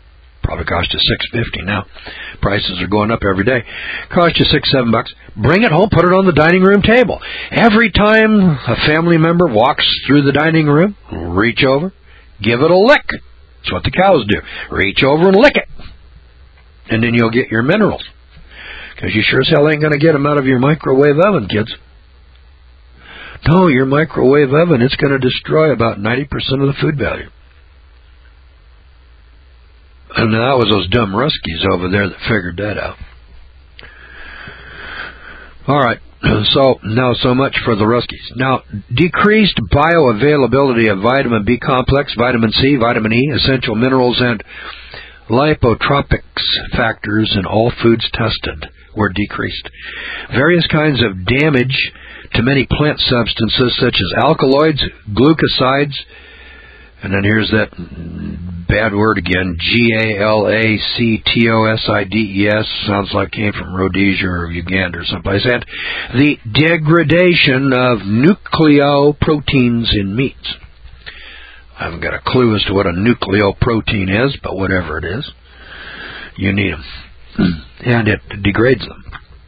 Probably cost you six fifty now. Prices are going up every day. Cost you six, seven bucks. Bring it home, put it on the dining room table. Every time a family member walks through the dining room, reach over, give it a lick. That's what the cows do. Reach over and lick it. And then you'll get your minerals. Because you sure as hell ain't going to get them out of your microwave oven, kids. No, your microwave oven, it's going to destroy about ninety percent of the food value. And that was those dumb Ruskies over there that figured that out. All right, so now so much for the Ruskies. Now, decreased bioavailability of vitamin B complex, vitamin C, vitamin E, essential minerals, and lipotropics factors in all foods tested were decreased. Various kinds of damage to many plant substances such as alkaloids, glucosides, and then here's that bad word again, G A L A C T O S I D E S, sounds like it came from Rhodesia or Uganda or someplace, and the degradation of nucleoproteins in meats. I haven't got a clue as to what a nucleoprotein is, but whatever it is, you need them. And it degrades them.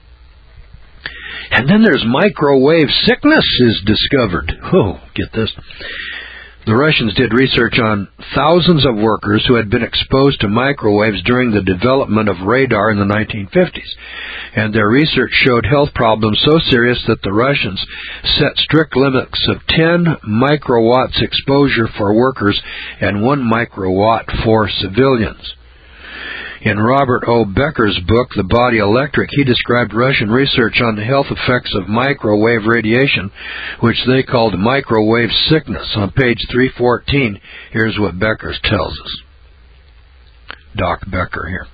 And then there's microwave sickness is discovered. Oh, get this. The Russians did research on thousands of workers who had been exposed to microwaves during the development of radar in the nineteen fifties. And their research showed health problems so serious that the Russians set strict limits of ten microwatts exposure for workers and one microwatt for civilians. In Robert O. Becker's book, The Body Electric, he described Russian research on the health effects of microwave radiation, which they called microwave sickness. On page three fourteen, here's what Becker tells us. Doc Becker here.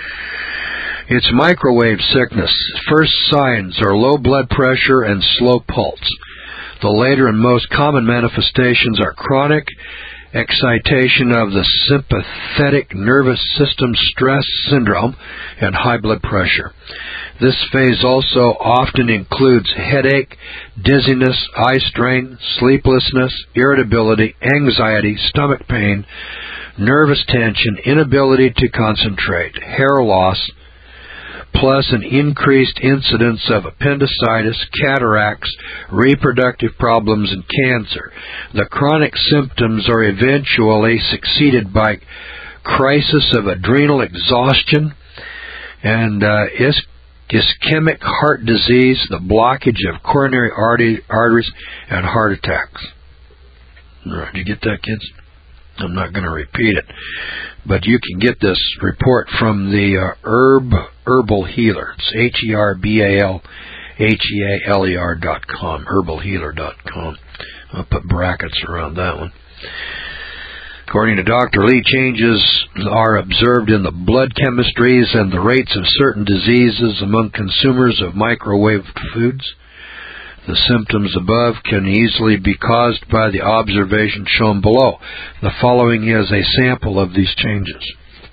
It's microwave sickness. First signs are low blood pressure and slow pulse. The later and most common manifestations are chronic excitation of the sympathetic nervous system stress syndrome and high blood pressure. This phase also often includes headache, dizziness, eye strain, sleeplessness, irritability, anxiety, stomach pain, nervous tension, inability to concentrate, hair loss, plus an increased incidence of appendicitis, cataracts, reproductive problems, and cancer. The chronic symptoms are eventually succeeded by crisis of adrenal exhaustion and uh, is- ischemic heart disease, the blockage of coronary artery- arteries, and heart attacks. All right, you get that, kids? I'm not going to repeat it, but you can get this report from the uh, Herb Herbal Healer. It's H E R B A L H E A L E R dot com, herbal healer dot com. I'll put brackets around that one. According to Doctor Lee, changes are observed in the blood chemistries and the rates of certain diseases among consumers of microwaved foods. The symptoms above can easily be caused by the observation shown below. The following is a sample of these changes.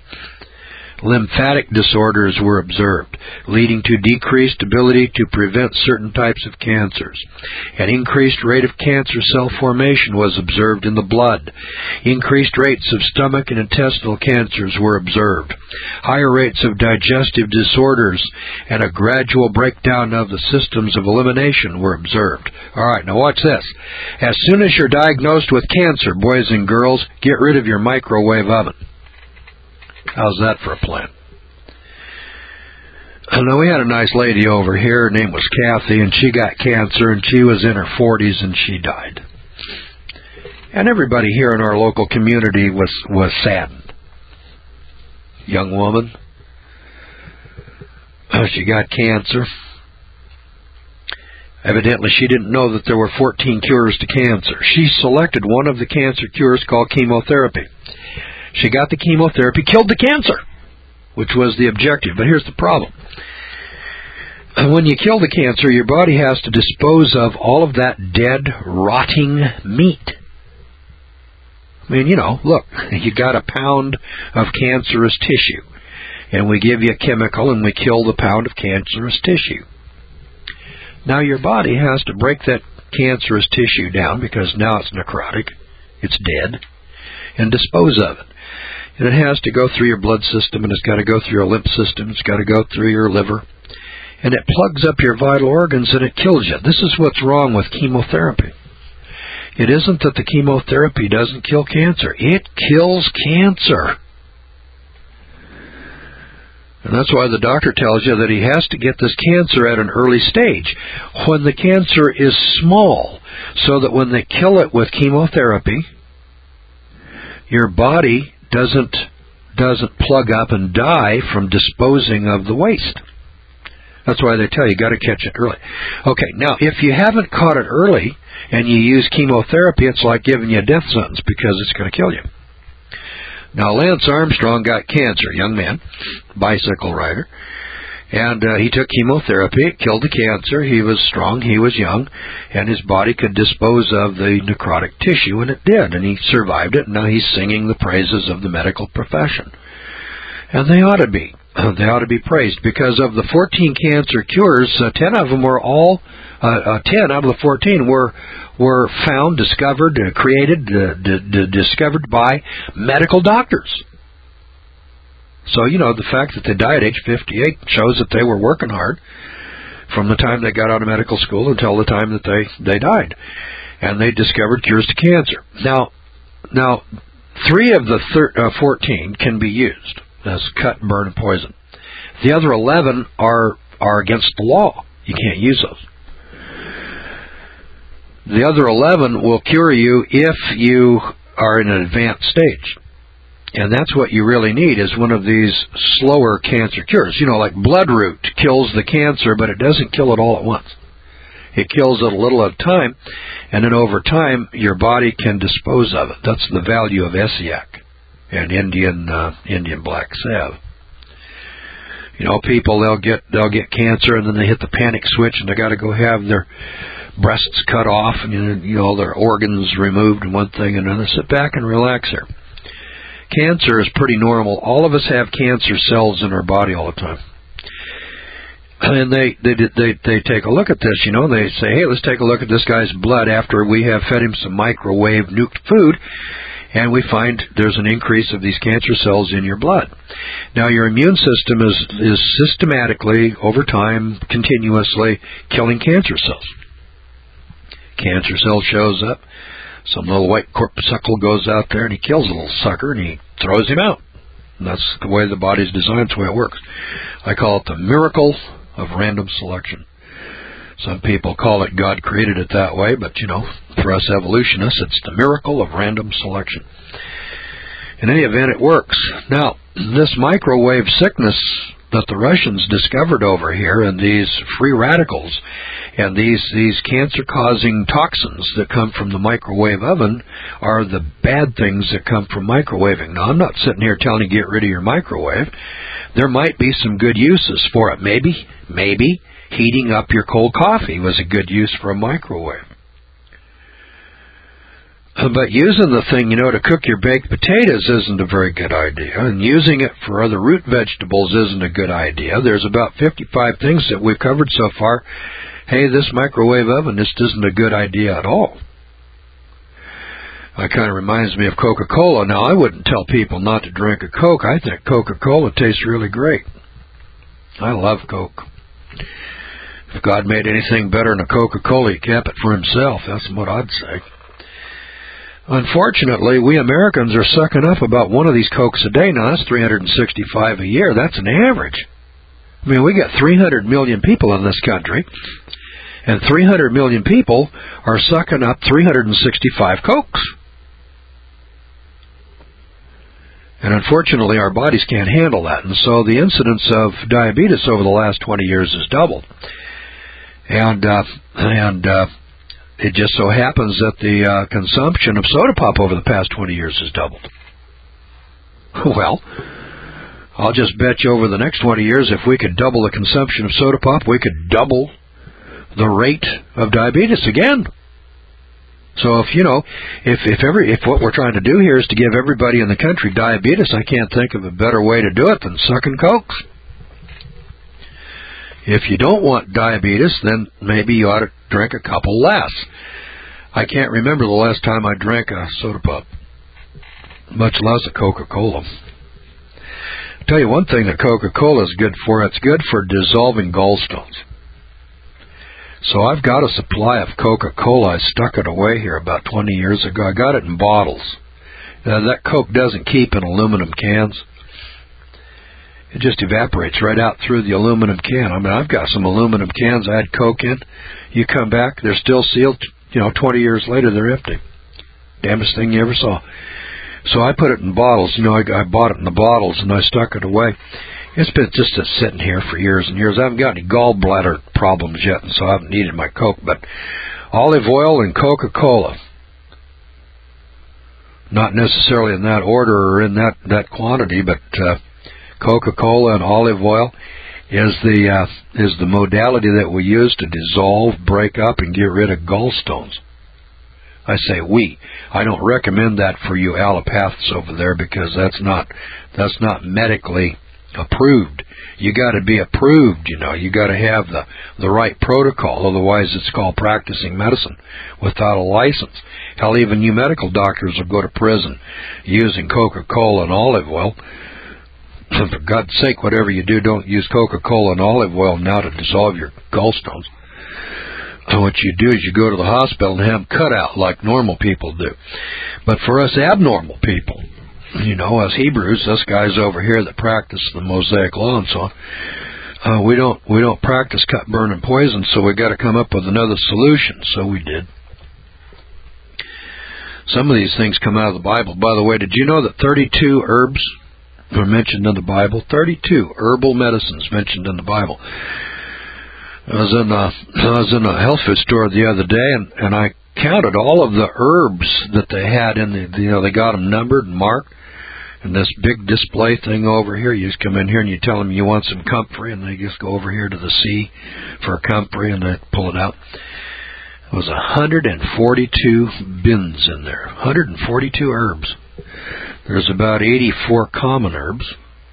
Lymphatic disorders were observed, leading to decreased ability to prevent certain types of cancers. An increased rate of cancer cell formation was observed in the blood. Increased rates of stomach and intestinal cancers were observed. Higher rates of digestive disorders and a gradual breakdown of the systems of elimination were observed. All right, now watch this. As soon as you're diagnosed with cancer, boys and girls, get rid of your microwave oven. How's that for a plan? And then we had a nice lady over here. Her name was Kathy, and she got cancer, and she was in her forties, and she died. And everybody here in our local community was, was saddened. Young woman. She got cancer. Evidently, she didn't know that there were fourteen cures to cancer. She selected one of the cancer cures called chemotherapy. She got the chemotherapy, killed the cancer, which was the objective. But here's the problem. When you kill the cancer, your body has to dispose of all of that dead, rotting meat. I mean, you know, look, you got a pound of cancerous tissue, and we give you a chemical, and we kill the pound of cancerous tissue. Now your body has to break that cancerous tissue down, because now it's necrotic, it's dead, and dispose of it. And it has to go through your blood system, and it's got to go through your lymph system, it's got to go through your liver. And it plugs up your vital organs and it kills you. This is what's wrong with chemotherapy. It isn't that the chemotherapy doesn't kill cancer. It kills cancer. And that's why the doctor tells you that he has to get this cancer at an early stage, when the cancer is small, so that when they kill it with chemotherapy, your body doesn't doesn't plug up and die from disposing of the waste. That's why they tell you, you got to catch it early. Okay, now, if you haven't caught it early and you use chemotherapy, it's like giving you a death sentence because it's going to kill you. Now, Lance Armstrong got cancer, young man, bicycle rider, and uh, he took chemotherapy. It killed the cancer. He was strong, he was young, and his body could dispose of the necrotic tissue, and it did, and he survived it, and now he's singing the praises of the medical profession. And they ought to be. They ought to be praised, because of the fourteen cancer cures, uh, ten of them were all, uh, uh, ten out of the fourteen were were found, discovered, uh, created, uh, d- d- discovered by medical doctors. So, you know, the fact that they died at age fifty-eight shows that they were working hard from the time they got out of medical school until the time that they, they died. And they discovered cures to cancer. Now, now three of the thir- uh, fourteen can be used as cut, burn, and poison. The other eleven are are against the law. You can't use those. The other eleven will cure you if you are in an advanced stage. And that's what you really need, is one of these slower cancer cures. You know, like Bloodroot kills the cancer, but it doesn't kill it all at once. It kills it a little at a time, and then over time, your body can dispose of it. That's the value of Essiac and Indian uh, Indian black salve. You know, people, they'll get they'll get cancer, and then they hit the panic switch, and they got to go have their breasts cut off, and you know, their organs removed, and one thing and another. Sit back and relax here. Cancer is pretty normal. All of us have cancer cells in our body all the time. And they, they they they take a look at this, you know, and they say, hey, let's take a look at this guy's blood after we have fed him some microwave nuked food, and we find there's an increase of these cancer cells in your blood. Now, your immune system is, is systematically, over time, continuously killing cancer cells. Cancer cell shows up. Some little white corpuscle goes out there, and he kills a little sucker, and he throws him out. And that's the way the body's designed. That's the way it works. I call it the miracle of random selection. Some people call it God created it that way, but, you know, for us evolutionists, it's the miracle of random selection. In any event, it works. Now, this microwave sickness that the Russians discovered over here, and these free radicals and these these cancer-causing toxins that come from the microwave oven are the bad things that come from microwaving. Now, I'm not sitting here telling you to get rid of your microwave. There might be some good uses for it. Maybe, maybe heating up your cold coffee was a good use for a microwave. But using the thing, you know, to cook your baked potatoes isn't a very good idea, and using it for other root vegetables isn't a good idea. There's about fifty-five things that we've covered so far. Hey, this microwave oven just isn't a good idea at all. It kind of reminds me of Coca-Cola. Now, I wouldn't tell people not to drink a Coke. I think Coca-Cola tastes really great. I love Coke. If God made anything better than a Coca-Cola, he kept it for himself. That's what I'd say. Unfortunately, we Americans are sucking up about one of these Cokes a day. Now, that's three hundred sixty-five a year. That's an average. I mean, we got three hundred million people in this country, and three hundred million people are sucking up three hundred sixty-five Cokes. And unfortunately, our bodies can't handle that. And so the incidence of diabetes over the last twenty years has doubled. And, uh, and, uh, it just so happens that the uh, consumption of soda pop over the past twenty years has doubled. Well, I'll just bet you over the next twenty years, if we could double the consumption of soda pop, we could double the rate of diabetes again. So if, you know, if if every if what we're trying to do here is to give everybody in the country diabetes, I can't think of a better way to do it than sucking Cokes. If you don't want diabetes, then maybe you ought to drink a couple less. I can't remember the last time I drank a soda pop. much less a Coca-Cola. I'll tell you one thing that Coca-Cola is good for. It's good for dissolving gallstones. So I've got a supply of Coca-Cola. I stuck it away here about twenty years ago. I got it in bottles. Now, that Coke doesn't keep in aluminum cans. It just evaporates right out through the aluminum can. I mean, I've got some aluminum cans I had Coke in. You come back, they're still sealed. You know, twenty years later, they're empty. Damnedest thing you ever saw. So I put it in bottles. You know, I, I bought it in the bottles, and I stuck it away. It's been just a sitting here for years and years. I haven't got any gallbladder problems yet, and so I haven't needed my Coke. But olive oil and Coca-Cola, not necessarily in that order or in that, that quantity, but uh, Coca-Cola and olive oil is the uh, is the modality that we use to dissolve, break up, and get rid of gallstones. I say we. I don't recommend that for you allopaths over there, because that's not that's not medically approved. You got to be approved, you know. You got to have the the right protocol. Otherwise, it's called practicing medicine without a license. Hell, even you medical doctors will go to prison using Coca-Cola and olive oil. For God's sake, whatever you do, don't use Coca-Cola and olive oil now to dissolve your gallstones. What you do is you go to the hospital and have them cut out like normal people do. But for us abnormal people, you know, us Hebrews, us guys over here that practice the Mosaic Law and so on, uh, we don't we don't practice cut, burn, and poison, so we got to come up with another solution. So we did. Some of these things come out of the Bible. By the way, did you know that thirty-two herbs are mentioned in the Bible? thirty-two herbal medicines mentioned in the Bible. I was in a, I was in a health food store the other day, and, and I counted all of the herbs that they had in the, you know, they got them numbered and marked. And this big display thing over here, you just come in here and you tell them you want some comfrey, and they just go over here to the sea for comfrey, and they pull it out. It was one hundred forty-two bins in there, one hundred forty-two herbs. There's about eighty-four common herbs,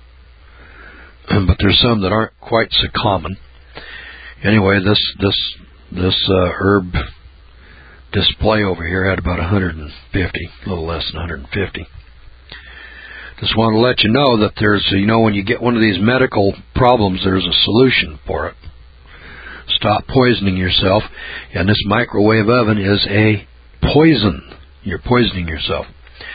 but there's some that aren't quite so common. Anyway, this this this uh, herb display over here had about one hundred fifty, a little less than one hundred fifty. Just want to let you know that there's, you know, when you get one of these medical problems, there's a solution for it. Stop poisoning yourself, and this microwave oven is a poison. You're poisoning yourself.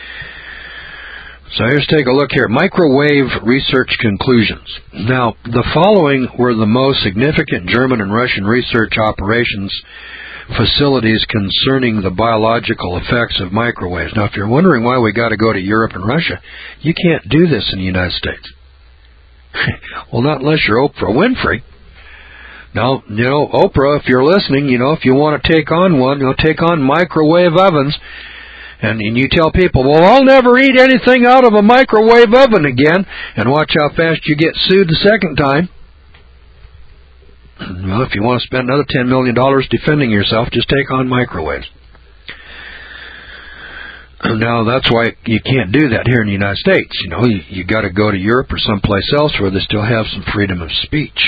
So here's take a look here. Microwave research conclusions. Now, the following were the most significant German and Russian research operations facilities concerning the biological effects of microwaves. Now, if you're wondering why we got to go to Europe and Russia, you can't do this in the United States. Well, not unless you're Oprah Winfrey. Now, you know, Oprah, if you're listening, you know, if you want to take on one, you know, take on microwave ovens. And, and you tell people, well, I'll never eat anything out of a microwave oven again, and watch how fast you get sued the second time. Well, if you want to spend another ten million dollars defending yourself, just take on microwaves. Now, that's why you can't do that here in the United States. You know, you, you got to go to Europe or someplace else where they still have some freedom of speech.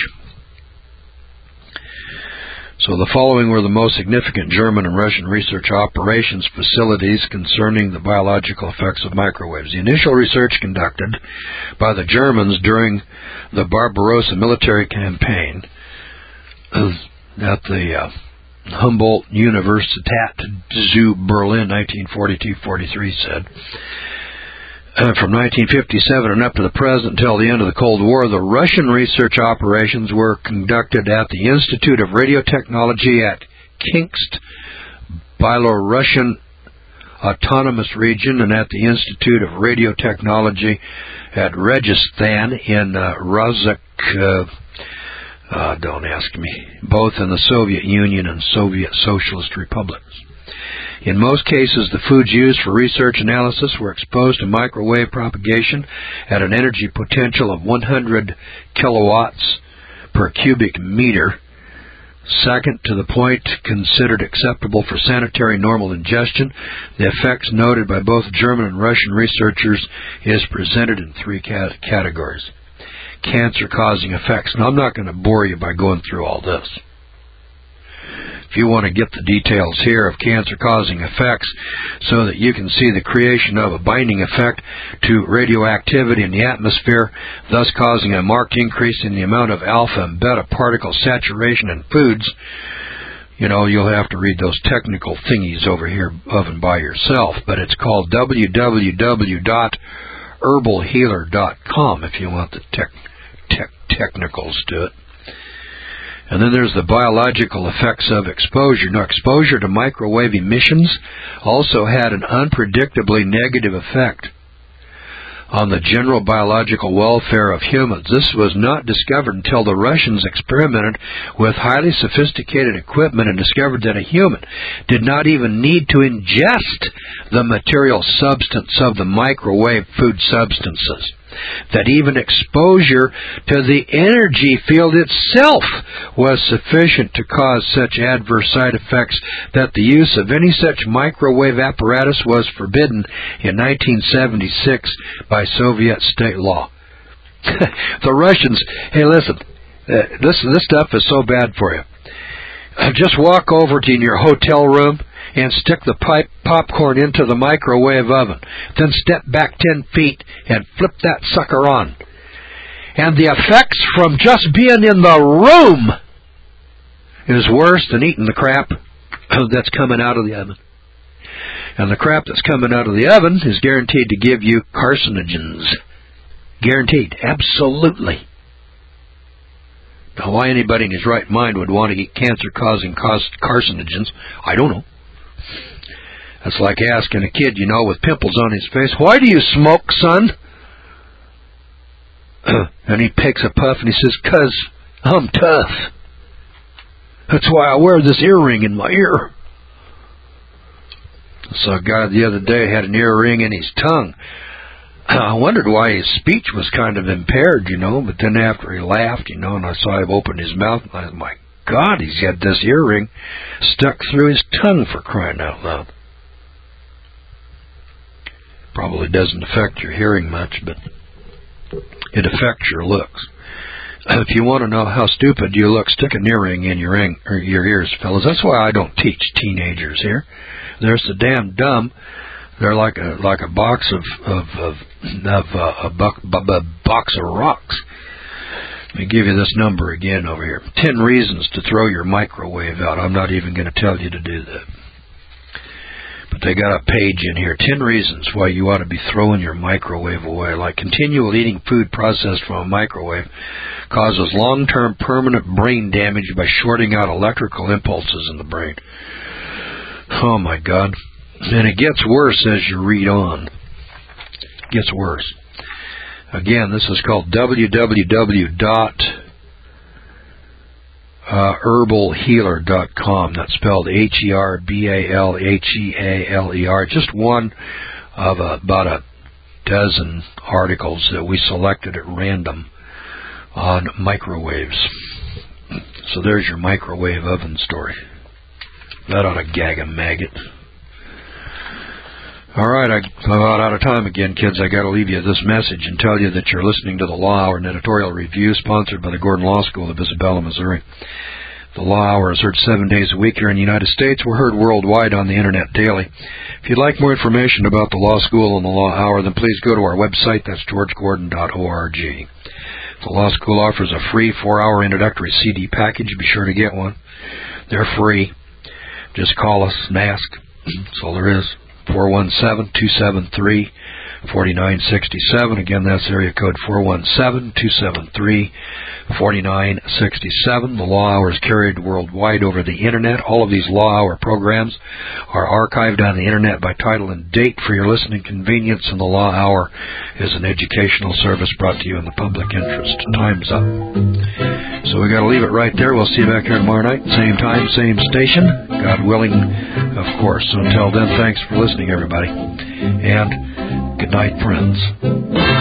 So the following were the most significant German and Russian research operations facilities concerning the biological effects of microwaves. The initial research conducted by the Germans during the Barbarossa military campaign at the uh, Humboldt Universität zu Berlin, nineteen forty-two forty-three, said, Uh, from nineteen fifty-seven and up to the present until the end of the Cold War, the Russian research operations were conducted at the Institute of Radiotechnology at Kinsk, Byelorussian Autonomous Region, and at the Institute of Radiotechnology at Registan in uh, Rozhok, uh, uh, don't ask me, both in the Soviet Union and Soviet Socialist Republics. In most cases, the foods used for research analysis were exposed to microwave propagation at an energy potential of one hundred kilowatts per cubic meter. Second, to the point considered acceptable for sanitary normal ingestion, the effects noted by both German and Russian researchers is presented in three cat- categories. Cancer-causing effects. Now, I'm not going to bore you by going through all this. If you want to get the details here of cancer-causing effects so that you can see the creation of a binding effect to radioactivity in the atmosphere, thus causing a marked increase in the amount of alpha and beta particle saturation in foods, you know, you'll have to read those technical thingies over here of and by yourself. But it's called w w w dot herbal healer dot com if you want the tech, tech, technicals to it. And then there's the biological effects of exposure. Now, exposure to microwave emissions also had an unpredictably negative effect on the general biological welfare of humans. This was not discovered until the Russians experimented with highly sophisticated equipment and discovered that a human did not even need to ingest the material substance of the microwave food substances. That even exposure to the energy field itself was sufficient to cause such adverse side effects that the use of any such microwave apparatus was forbidden in nineteen seventy-six by Soviet state law. The Russians, hey listen, uh, this, this stuff is so bad for you. Uh, just walk over to in your hotel room and stick the pipe popcorn into the microwave oven. Then step back ten feet and flip that sucker on. And the effects from just being in the room is worse than eating the crap that's coming out of the oven. And the crap that's coming out of the oven is guaranteed to give you carcinogens. Guaranteed. Absolutely. Now, why anybody in his right mind would want to eat cancer-causing carcinogens, I don't know. That's like asking a kid, you know, with pimples on his face, why do you smoke, son? And he takes a puff and he says, 'cause I'm tough. That's why I wear this earring in my ear. I saw a guy the other day had an earring in his tongue. I wondered why his speech was kind of impaired, you know, but then after he laughed, you know, and I saw him open his mouth, and I thought, my God, he's got this earring stuck through his tongue, for crying out loud. Probably doesn't affect your hearing much, but it affects your looks. If you want to know how stupid you look, stick an earring in your, ring, or your ears, fellas. That's why I don't teach teenagers here. They're so damn dumb. They're like a like a box of of of, of uh, a, buck, a box of rocks. Let me give you this number again over here. Ten reasons to throw your microwave out. I'm not even going to tell you to do that. But they got a page in here. Ten reasons why you ought to be throwing your microwave away. Like continual eating food processed from a microwave causes long-term permanent brain damage by shorting out electrical impulses in the brain. Oh, my God. And it gets worse as you read on. It gets worse. Again, this is called w w w dot herbal healer dot com. That's spelled H E R B A L H E A L E R. Just one of a, about a dozen articles that we selected at random on microwaves. So there's your microwave oven story. That ought to gag a maggot. All right, I'm about out of time again, kids. I got to leave you this message and tell you that you're listening to the Law Hour, an editorial review sponsored by the Gordon Law School of Isabella, Missouri. The Law Hour is heard seven days a week here in the United States. We're heard worldwide on the Internet daily. If you'd like more information about the Law School and the Law Hour, then please go to our website. That's george gordon dot org. The Law School offers a free four-hour introductory C D package. Be sure to get one. They're free. Just call us and ask. That's all there is. four one seven, two seven three, four nine six seven. Again, that's area code four one seven, two seven three, four nine six seven. The Law Hour is carried worldwide over the Internet. All of these Law Hour programs are archived on the Internet by title and date for your listening convenience, and the Law Hour is an educational service brought to you in the public interest. Time's up. So we got to leave it right there. We'll see you back here tomorrow night, same time, same station, God willing, of course. So until then, thanks for listening, everybody, and good night, friends.